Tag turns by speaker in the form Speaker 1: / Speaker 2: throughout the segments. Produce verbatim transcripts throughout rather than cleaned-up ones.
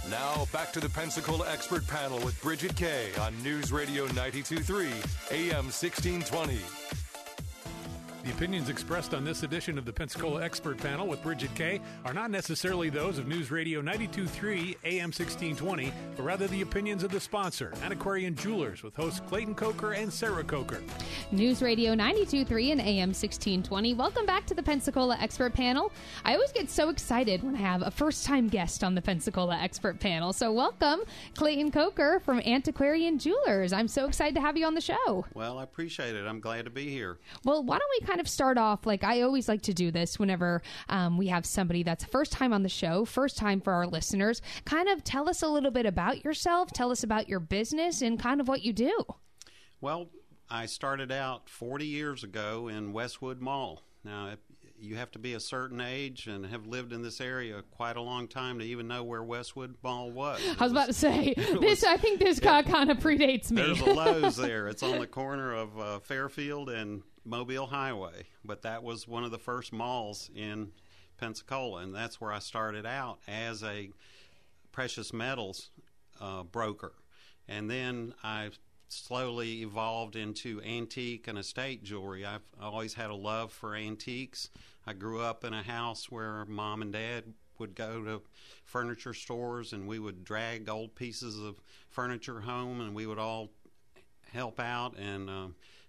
Speaker 1: Now, back to the Pensacola Expert Panel with Bridget Kay on News Radio ninety-two point three, A M sixteen twenty.
Speaker 2: The opinions expressed on this edition of the Pensacola Expert Panel with Bridget Kay are not necessarily those of News Radio ninety-two point three A M sixteen twenty, but rather the opinions of the sponsor, Antiquarian Jewelers, with hosts Clayton Coker and Sarah Coker.
Speaker 3: News Radio ninety-two point three and A M sixteen twenty. Welcome back to the Pensacola Expert Panel. I always get so excited when I have a first-time guest on the Pensacola Expert Panel. So welcome, Clayton Coker from Antiquarian Jewelers. I'm so excited to have you on the show.
Speaker 4: Well, I appreciate it. I'm glad to be here.
Speaker 3: Well, why don't we kind of start off, like I always like to do this whenever um, we have somebody that's first time on the show, first time for our listeners. Kind of tell us a little bit about yourself, tell us about your business, and kind of what you do.
Speaker 4: Well, I started out forty years ago in Westwood Mall. Now, you have to be a certain age and have lived in this area quite a long time to even know where Westwood Mall was.
Speaker 3: It I was, was about to say, this. Was, I think this guy kind of predates me.
Speaker 4: There's a Lowe's there. It's on the corner of uh, Fairfield and Mobile Highway, but that was one of the first malls in Pensacola, and that's where I started out as a precious metals uh, broker. And then I slowly evolved into antique and estate jewelry. I've always had a love for antiques. I grew up in a house where Mom and Dad would go to furniture stores, and we would drag old pieces of furniture home, and we would all help out and uh,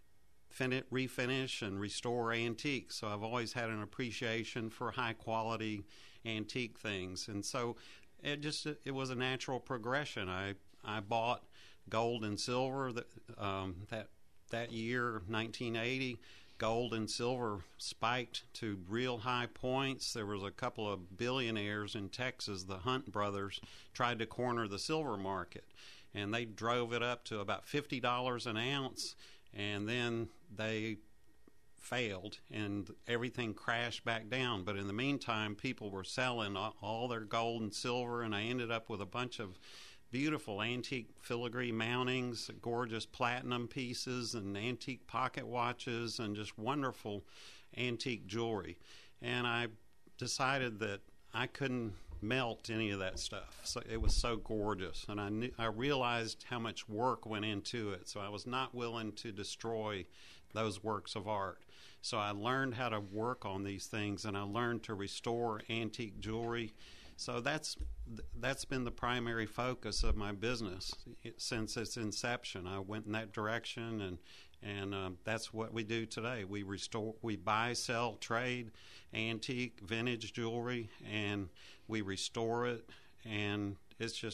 Speaker 4: fin- refinish and restore antiques. So I've always had an appreciation for high-quality antique things. And so it just it was a natural progression. I, I bought gold and silver that um, that that year, nineteen eighty. Gold and silver spiked to real high points. There was a couple of billionaires in Texas, the Hunt brothers, tried to corner the silver market, and they drove it up to about fifty dollars an ounce, and then they failed, and everything crashed back down. But in the meantime, people were selling all their gold and silver, and I ended up with a bunch of beautiful antique filigree mountings, gorgeous platinum pieces, and antique pocket watches, and just wonderful antique jewelry. And I decided that I couldn't melt any of that stuff. So it was so gorgeous, and I knew, I realized how much work went into it. So I was not willing to destroy those works of art. So I learned how to work on these things, and I learned to restore antique jewelry. So that's that's been the primary focus of my business since its inception. I went in that direction, and and uh, that's what we do today. We restore, we buy, sell, trade antique, vintage jewelry, and we restore it. And it's just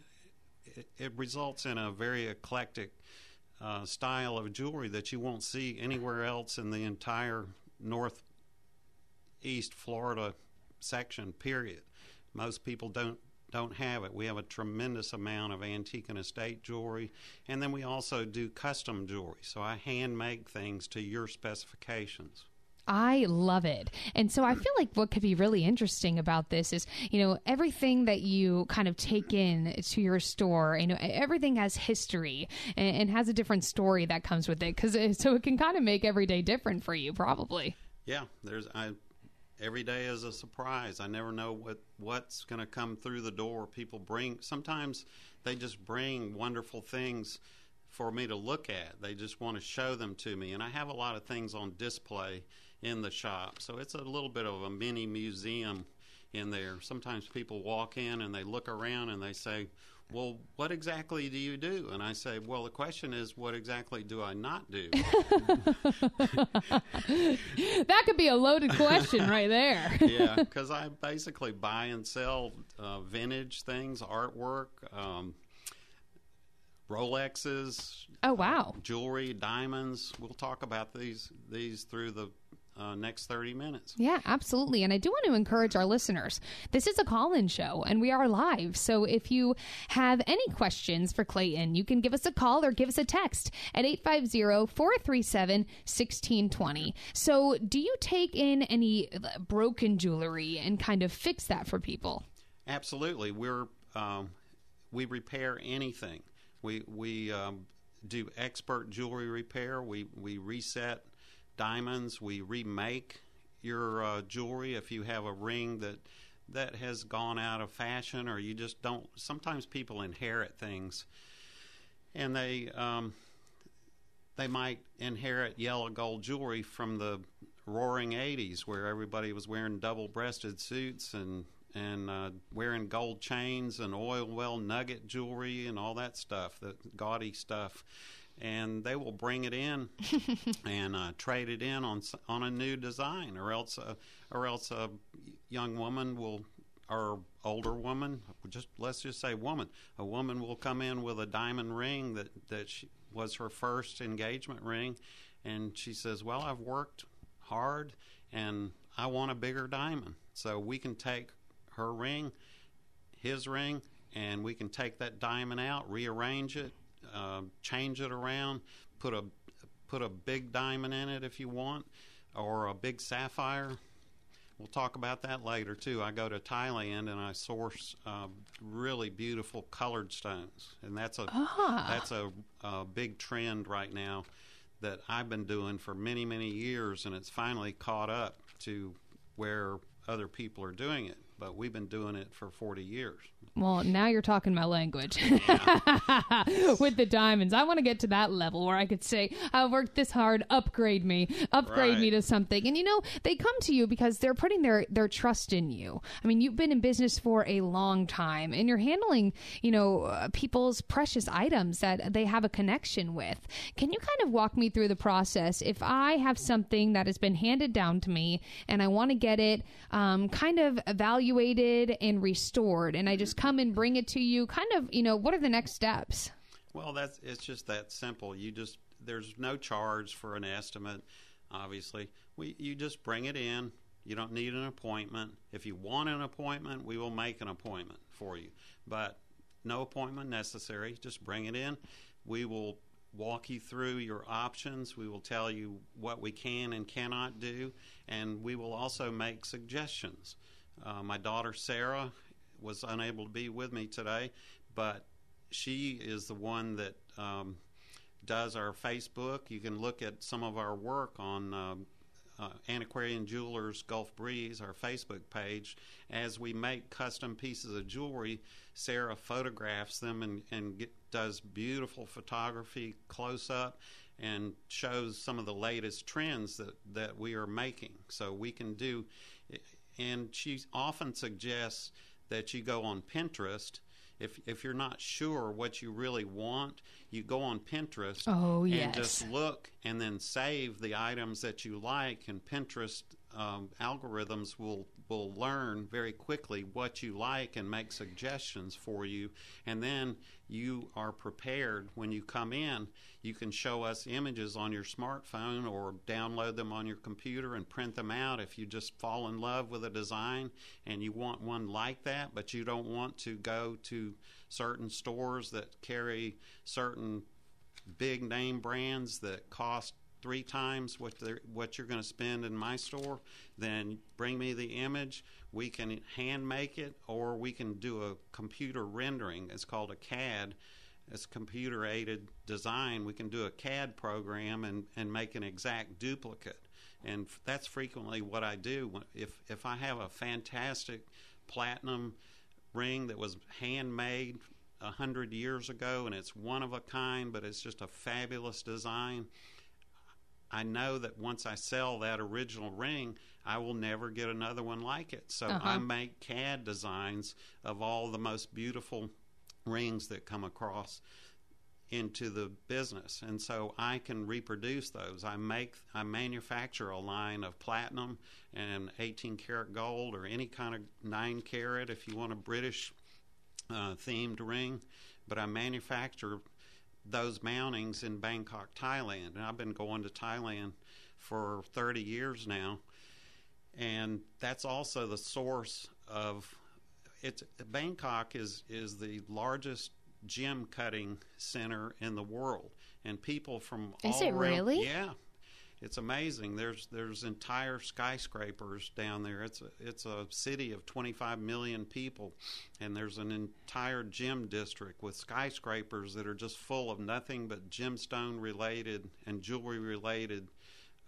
Speaker 4: it, it results in a very eclectic uh, style of jewelry that you won't see anywhere else in the entire northeast Florida section. Period. Most people don't don't have it. We have a tremendous amount of antique and estate jewelry, and then we also do custom jewelry. So I hand make things to your specifications.
Speaker 3: I love it. And so I feel like what could be really interesting about this is, you know, everything that you kind of take in to your store, you know, everything has history and, and has a different story that comes with it. Cause it, so it can kind of make every day different for you, probably.
Speaker 4: Yeah, there's, I, every day is a surprise. I never know what, what's going to come through the door. People bring, sometimes they just bring wonderful things for me to look at. They just want to show them to me. And I have a lot of things on display in the shop. So it's a little bit of a mini museum in there. Sometimes people walk in and they look around and they say, well, what exactly do you do? And I say, well, the question is, what exactly do I not do?
Speaker 3: That could be a loaded question right there.
Speaker 4: Yeah, because I basically buy and sell uh, vintage things, artwork, um, Rolexes.
Speaker 3: Oh, wow.
Speaker 4: Uh, jewelry, diamonds. We'll talk about these these through the Uh, next thirty minutes.
Speaker 3: Yeah, absolutely. And I do want to encourage our listeners. This is a call-in show, and we are live. So if you have any questions for Clayton, you can give us a call or give us a text at eight five zero, four three seven, one six two zero. So do you take in any broken jewelry and kind of fix that for people?
Speaker 4: Absolutely. We're um, we repair anything. We we um, do expert jewelry repair. We we reset diamonds. We remake your uh, jewelry. If you have a ring that that has gone out of fashion, or you just don't. Sometimes people inherit things, and they um, they might inherit yellow gold jewelry from the roaring eighties, where everybody was wearing double-breasted suits and and uh, wearing gold chains and oil well nugget jewelry and all that stuff, that gaudy stuff. And they will bring it in and uh, trade it in on on a new design, or else uh, or else a young woman will, or older woman, just let's just say woman, a woman will come in with a diamond ring that that she, was her first engagement ring, and she says, "Well, I've worked hard, and I want a bigger diamond." So we can take her ring, his ring, and we can take that diamond out, rearrange it. Uh, change it around, put a put a big diamond in it if you want, or a big sapphire. We'll talk about that later too. I go to Thailand and I source uh, really beautiful colored stones, and that's a
Speaker 3: ah.
Speaker 4: that's a, a big trend right now that I've been doing for many many years, and it's finally caught up to where other people are doing it. But we've been doing it for forty years.
Speaker 3: Well, now you're talking my language.
Speaker 4: Yeah.
Speaker 3: With the diamonds. I want to get to that level where I could say, I worked this hard, upgrade me, upgrade
Speaker 4: right.
Speaker 3: me to something. And, you know, they come to you because they're putting their, their trust in you. I mean, you've been in business for a long time, and you're handling, you know, uh, people's precious items that they have a connection with. Can you kind of walk me through the process? If I have something that has been handed down to me and I want to get it um, kind of evaluated and restored, and I just come and bring it to you, kind of, you know, what are the next steps?
Speaker 4: Well, that's it's just that simple. You just there's no charge for an estimate. Obviously, we you just bring it in. You don't need an appointment. If you want an appointment, we will make an appointment for you. But no appointment necessary. Just bring it in. We will walk you through your options. We will tell you what we can and cannot do, and we will also make suggestions. Uh, my daughter Sarah was unable to be with me today, but she is the one that um, does our Facebook. You can look at some of our work on uh, uh, Antiquarian Jewelers Gulf Breeze, our Facebook page. As we make custom pieces of jewelry, Sarah photographs them and, and get, does beautiful photography close up and shows some of the latest trends that, that we are making. So we can do, and she often suggests that you go on Pinterest. If if you're not sure what you really want, you go on Pinterest
Speaker 3: oh, yes.
Speaker 4: and just look and then save the items that you like, and Pinterest um, algorithms will, will learn very quickly what you like and make suggestions for you, and then you are prepared when you come in. You can show us images on your smartphone or download them on your computer and print them out if you just fall in love with a design and you want one like that, but you don't want to go to certain stores that carry certain big name brands that cost three times what they're, what you're going to spend in my store. Then bring me the image. We can hand make it, or we can do a computer rendering. It's called a C A D. It's computer aided design. We can do a C A D program and, and make an exact duplicate. And f- that's frequently what I do. If if I have a fantastic platinum ring that was handmade a hundred years ago and it's one of a kind, but it's just a fabulous design, I know that once I sell that original ring, I will never get another one like it. So
Speaker 3: uh-huh.
Speaker 4: I make C A D designs of all the most beautiful rings that come across into the business, and so I can reproduce those. I make, I manufacture a line of platinum and eighteen karat gold, or any kind of nine karat if you want a British uh, themed ring, but I manufacture those mountings in Bangkok, Thailand, and I've been going to Thailand for thirty years now, and that's also the source of it's Bangkok is is the largest gem cutting center in the world, and people from
Speaker 3: is
Speaker 4: all
Speaker 3: it
Speaker 4: around,
Speaker 3: really?
Speaker 4: Yeah, it's amazing. There's there's entire skyscrapers down there. It's a it's a city of twenty-five million people, and there's an entire gem district with skyscrapers that are just full of nothing but gemstone related and jewelry related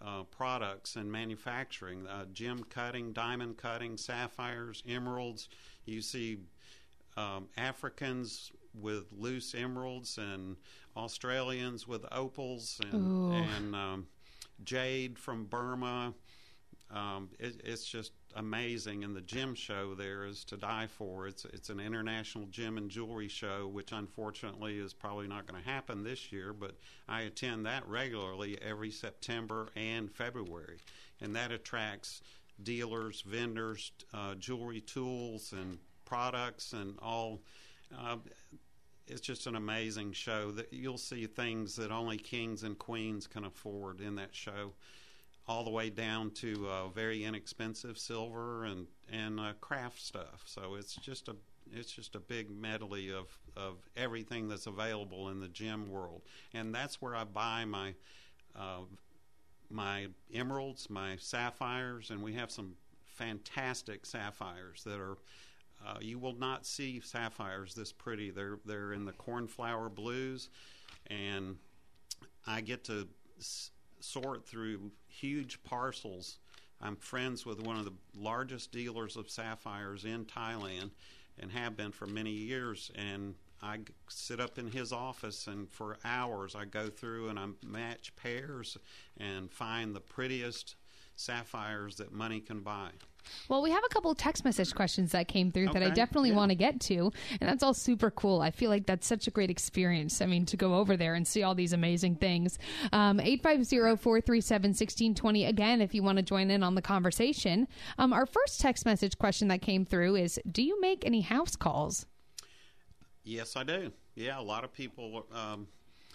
Speaker 4: uh, products and manufacturing, uh, gem cutting, diamond cutting, sapphires, emeralds. You see um, Africans with loose emeralds and Australians with opals and, and um, jade from Burma. Um, it, it's just amazing, and the gem show there is to die for. It's it's an international gem and jewelry show, which unfortunately is probably not going to happen this year, but I attend that regularly every September and February, and that attracts dealers, vendors, uh, jewelry tools, and products, and all. Uh, it's just an amazing show. That you'll see things that only kings and queens can afford in that show, all the way down to uh, very inexpensive silver and and uh, craft stuff. So it's just a it's just a big medley of of everything that's available in the gem world, and that's where I buy my uh, my emeralds, my sapphires, and we have some fantastic sapphires that are. Uh, you will not see sapphires this pretty. They're they're in the cornflower blues, and I get to s- sort through huge parcels. I'm friends with one of the largest dealers of sapphires in Thailand, and have been for many years. And I g- sit up in his office, and for hours I go through and I match pairs and find the prettiest sapphires that money can buy.
Speaker 3: Well, we have a couple text message questions that came through
Speaker 4: Okay,
Speaker 3: that I definitely
Speaker 4: yeah.
Speaker 3: want to get to, and that's all super cool. I feel like that's such a great experience. I mean, to go over there and see all these amazing things. Um, eight five zero, four three seven, one six two zero, again, if you want to join in on the conversation. Um, our first text message question that came through is, do you make any house calls?
Speaker 4: Yes, I do. Yeah, a lot of people um,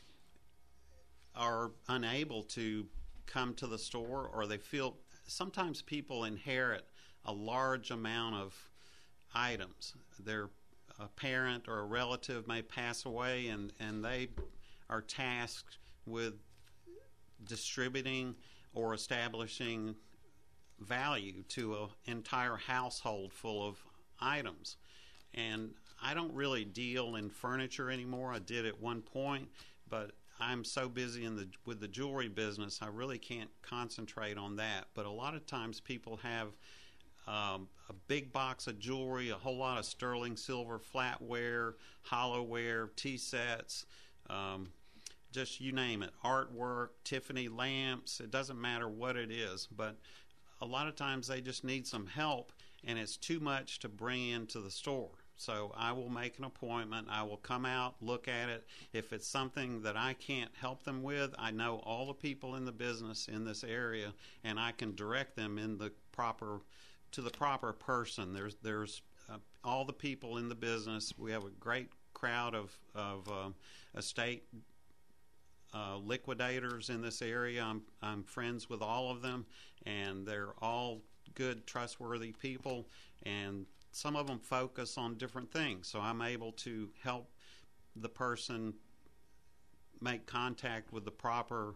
Speaker 4: are unable to come to the store, or they feel sometimes people inherit a large amount of items. Their a parent or a relative may pass away, and, and they are tasked with distributing or establishing value to an entire household full of items. And I don't really deal in furniture anymore. I did at one point, but I'm so busy in the with the jewelry business, I really can't concentrate on that. But a lot of times people have um, a big box of jewelry, a whole lot of sterling silver, flatware, hollowware, tea sets, um, just you name it, artwork, Tiffany lamps. It doesn't matter what it is, but a lot of times they just need some help, and it's too much to bring into the store. So I will make an appointment. I will come out, look at it. If it's something that I can't help them with, I know all the people in the business in this area, and I can direct them in the proper to the proper person. There's there's uh, all the people in the business. We have a great crowd of of uh, estate uh, liquidators in this area. I'm I'm friends with all of them, and they're all good, trustworthy people, and some of them focus on different things, so I'm able to help the person make contact with the proper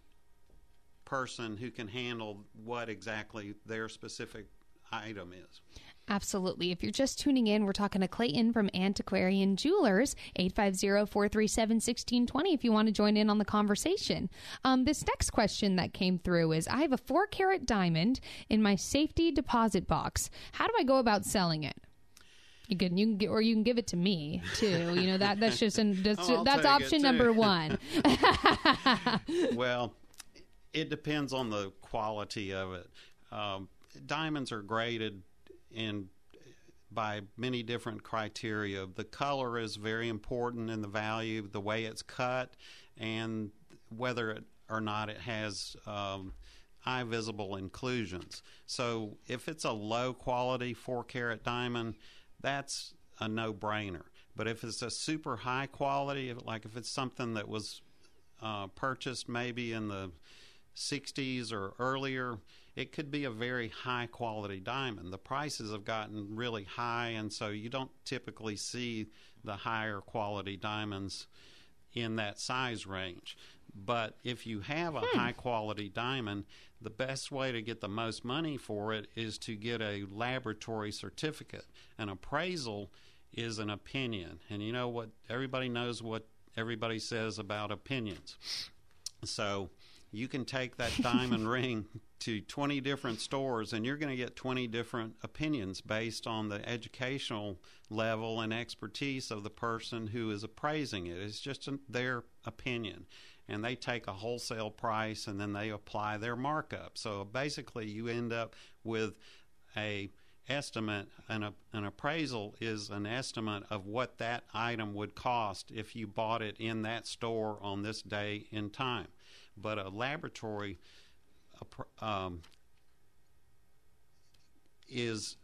Speaker 4: person who can handle what exactly their specific item is.
Speaker 3: Absolutely. If you're just tuning in, we're talking to Clayton from Antiquarian Jewelers, eight five zero, four three seven, one six two zero if you want to join in on the conversation. Um, this next question that came through is, I have a four carat diamond in my safety deposit box. How do I go about selling it? You can, you can get, or you can give it to me too. You know, that that's just an, that's,
Speaker 4: Oh, I'll
Speaker 3: that's
Speaker 4: take
Speaker 3: option
Speaker 4: it, too.
Speaker 3: number one.
Speaker 4: Well, it depends on the quality of it. Um, diamonds are graded in by many different criteria. The color is very important in the value, the way it's cut, and whether it or not it has um, eye visible inclusions. So if it's a low quality four carat diamond, that's a no-brainer. But if it's a super high quality, like if it's something that was uh, purchased maybe in the sixties or earlier, it could be a very high quality diamond. The prices have gotten really high, and so you don't typically see the higher quality diamonds in that size range. But if you have a hmm. high quality diamond, the best way to get the most money for it is to get a laboratory certificate. An appraisal is an opinion, and you know what, everybody knows what everybody says about opinions. So you can take that diamond ring to twenty different stores, and you're going to get twenty different opinions based on the educational level and expertise of the person who is appraising it. It's just a, their opinion. And they take a wholesale price, and then they apply their markup. So basically, you end up with a estimate. An, an appraisal is an estimate of what that item would cost if you bought it in that store on this day in time. But a laboratory um, is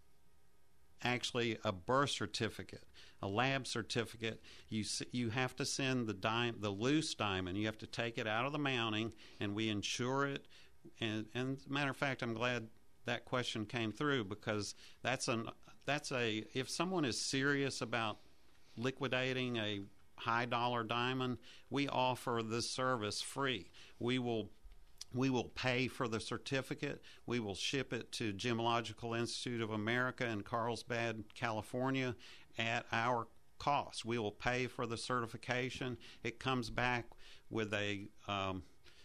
Speaker 4: actually a birth certificate. A lab certificate, you you have to send the di- the loose diamond. You have to take it out of the mounting, and we insure it. And, and as a matter of fact, I'm glad that question came through, because that's an that's a if someone is serious about liquidating a high dollar diamond, we offer this service free. We will we will pay for the certificate. We will ship it to Gemological Institute of America in Carlsbad, California, at our cost. We will pay for the certification. It comes back with a um,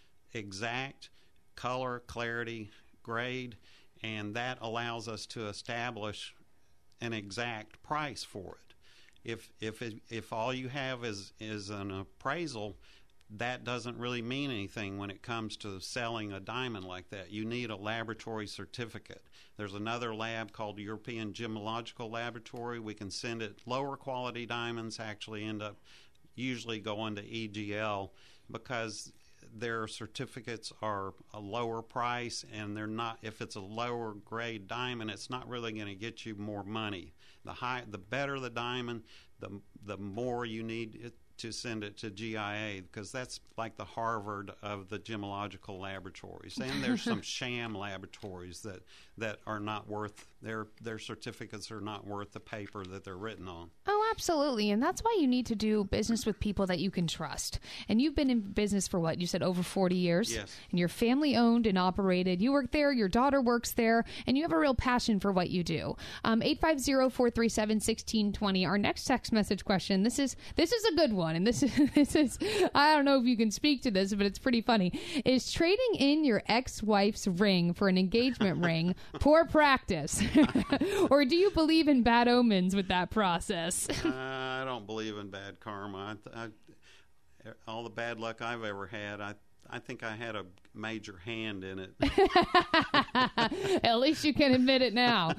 Speaker 4: exact color, clarity, grade, and that allows us to establish an exact price for it. If if it, if all you have is is an appraisal, that doesn't really mean anything when it comes to selling a diamond like that. You need a laboratory certificate. There's another lab called European Gemological Laboratory. We can send it. Lower quality diamonds actually end up usually going to E G L because their certificates are a lower price, and they're not. If it's a lower grade diamond, it's not really going to get you more money. The high, the better the diamond, the the more you need it to send it to G I A, because that's like the Harvard of the gemological laboratories. And there's some sham laboratories that, that are not worth, their their certificates are not worth the paper that they're written on.
Speaker 3: Oh, absolutely. And that's why you need to do business with people that you can trust. And you've been in business for what? You said over forty years?
Speaker 4: Yes.
Speaker 3: And you're family owned and operated. You work there, your daughter works there, and you have a real passion for what you do. Um, eight five zero, four three seven, one six two zero. Our next text message question, this is this is a good one. And this is, this is, I don't know if you can speak to this, but it's pretty funny. Is trading in your ex-wife's ring for an engagement ring poor practice? Or do you believe in bad omens with that process?
Speaker 4: uh, I don't believe in bad karma. I, I, all the bad luck I've ever had, I I think I had a major hand in it.
Speaker 3: At least you can admit it now.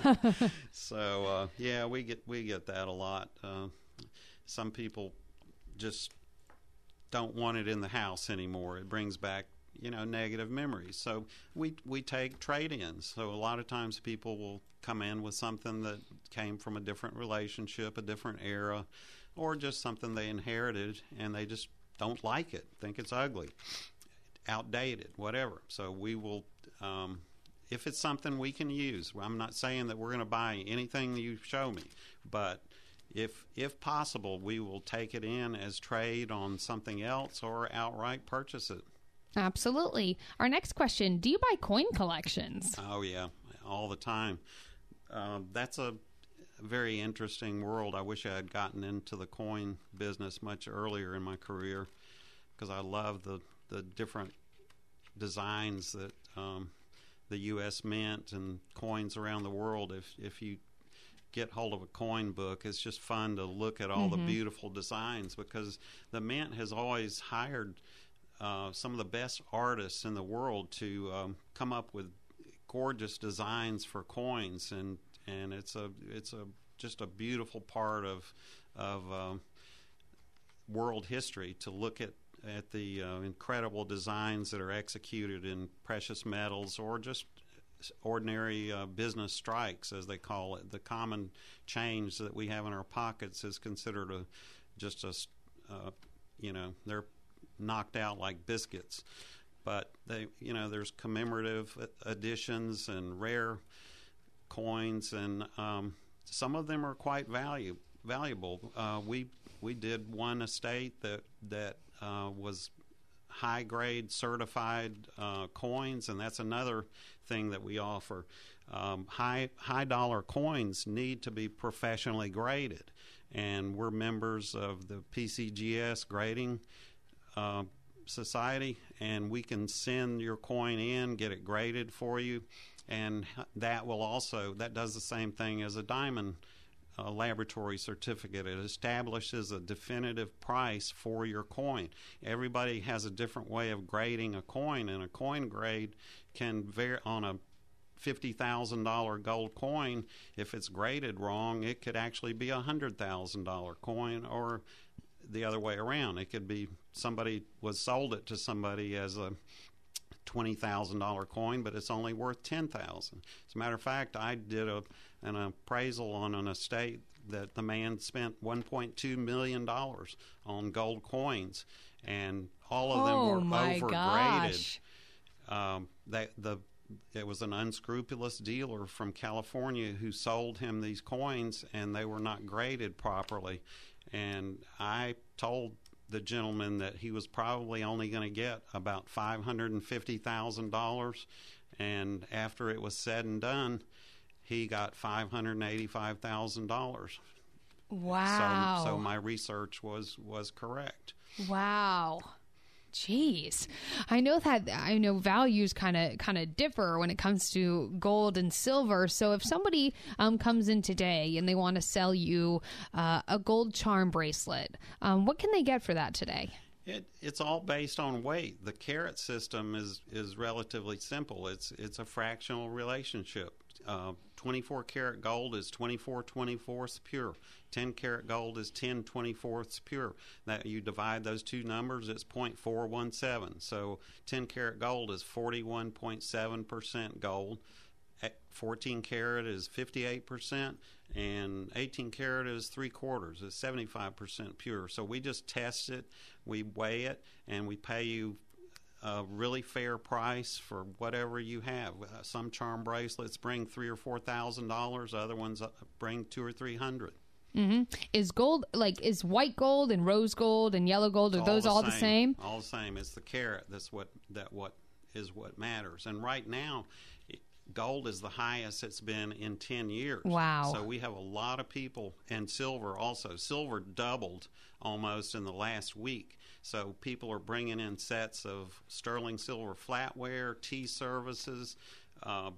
Speaker 4: So uh, yeah, we get we get that a lot. Uh, some people just don't want it in the house anymore. It brings back, you know, negative memories. So we we take trade-ins. So a lot of times people will come in with something that came from a different relationship, a different era, or just something they inherited and they just don't like it, think it's ugly, outdated, whatever. So we will, um, if it's something we can use, I'm not saying that we're going to buy anything you show me, but If if possible, we will take it in as trade on something else or outright purchase it.
Speaker 3: Absolutely. Our next question, do you buy coin collections?
Speaker 4: Oh, yeah, all the time. Uh, that's a very interesting world. I wish I had gotten into the coin business much earlier in my career, because I love the, the different designs that um, the U S Mint and coins around the world. If if you get hold of a coin book, it's just fun to look at all mm-hmm. the beautiful designs, because the Mint has always hired uh, some of the best artists in the world to um, come up with gorgeous designs for coins, and and it's a it's a just a beautiful part of of um, world history to look at at the uh, incredible designs that are executed in precious metals or just ordinary uh, business strikes, as they call it. The common change that we have in our pockets is considered a just a uh, you know, they're knocked out like biscuits. But they, you know, there's commemorative editions and rare coins, and um, some of them are quite value valuable. Uh, we we did one estate that that uh, was high grade certified uh, coins, and that's another thing that we offer. Um, high high dollar coins need to be professionally graded, and we're members of the P C G S grading uh, society, and we can send your coin in, get it graded for you, and that will also, that does the same thing as a diamond uh, laboratory certificate. It establishes a definitive price for your coin. Everybody has a different way of grading a coin, and a coin grade can vary on a fifty thousand dollars gold coin. If it's graded wrong, it could actually be a one hundred thousand dollars coin, or the other way around. It could be somebody was sold it to somebody as a twenty thousand dollars coin, but it's only worth ten thousand dollars. As a matter of fact, I did a, an appraisal on an estate that the man spent one point two million dollars on gold coins, and all of them
Speaker 3: oh
Speaker 4: were
Speaker 3: my
Speaker 4: overgraded.
Speaker 3: Gosh.
Speaker 4: Um, that the It was an unscrupulous dealer from California who sold him these coins, and they were not graded properly. And I told the gentleman that he was probably only going to get about five hundred fifty thousand dollars, and after it was said and done, he got five hundred eighty-five thousand dollars.
Speaker 3: Wow.
Speaker 4: So, so my research was, was correct.
Speaker 3: Wow. Jeez. I know that I know values kind of kind of differ when it comes to gold and silver. So if somebody um, comes in today and they want to sell you uh, a gold charm bracelet, um, what can they get for that today?
Speaker 4: It, it's all based on weight. The carat system is, is relatively simple. It's it's a fractional relationship. Uh, twenty-four karat gold is twenty-four twenty-fourths pure. ten karat gold is ten twenty-fourths pure. That you divide those two numbers, it's zero point four one seven. So ten karat gold is forty-one point seven percent gold. fourteen karat is fifty-eight percent, and eighteen karat is three quarters. It's seventy-five percent pure. So we just test it, we weigh it, and we pay you a really fair price for whatever you have. Uh, some charm bracelets bring three or four thousand dollars. Other ones uh, bring two or three hundred.
Speaker 3: Mm-hmm. Is gold like is white gold and rose gold and yellow gold? Are those all the same?
Speaker 4: All the same. It's the carat that's what that what is what matters. And right now, gold is the highest it's been in ten years.
Speaker 3: Wow.
Speaker 4: So we have a lot of people, and silver also. Silver doubled almost in the last week. So people are bringing in sets of sterling silver flatware, tea services, uh,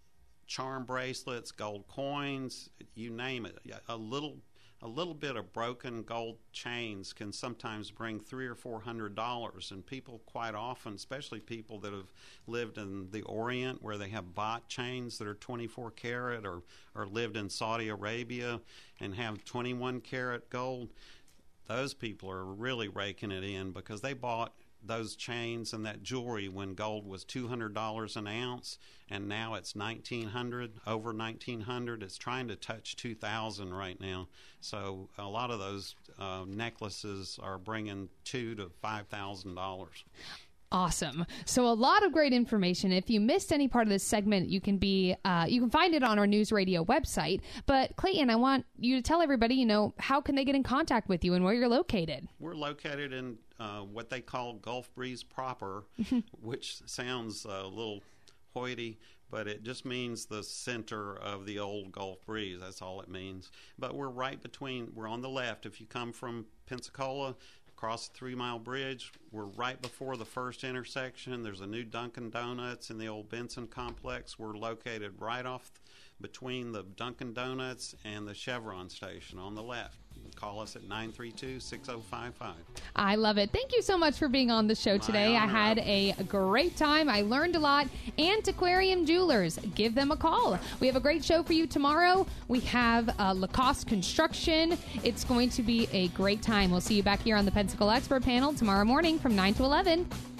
Speaker 4: charm bracelets, gold coins, you name it. A little a little bit of broken gold chains can sometimes bring three or four hundred dollars, and people quite often, especially people that have lived in the Orient where they have bought chains that are twenty-four karat, or or lived in Saudi Arabia and have twenty-one karat gold, those people are really raking it in because they bought those chains and that jewelry when gold was two hundred dollars an ounce, and now it's nineteen hundred dollars, over nineteen hundred dollars. It's trying to touch two thousand dollars right now. So a lot of those uh, necklaces are bringing two thousand to five thousand dollars.
Speaker 3: Awesome. So a lot of great information. If you missed any part of this segment, you can be uh, you can find it on our News Radio website. But Clayton, I want you to tell everybody, you know, how can they get in contact with you and where you're located?
Speaker 4: We're located in uh, what they call Gulf Breeze proper, which sounds a little hoity, but it just means the center of the old Gulf Breeze. That's all it means. But we're right between, we're on the left. If you come from Pensacola, across the Three Mile Bridge, we're right before the first intersection. There's a new Dunkin' Donuts in the old Benson complex. We're located right off between the Dunkin' Donuts and the Chevron station on the left. You can call us at nine three two, six oh five five.
Speaker 3: I love it. Thank you so much for being on the show today. I had a great time. I learned a lot. Antiquarium Jewelers, give them a call. We have a great show for you tomorrow. We have uh, Lacoste Construction. It's going to be a great time. We'll see you back here on the Pensacola Expert Panel tomorrow morning from nine to eleven.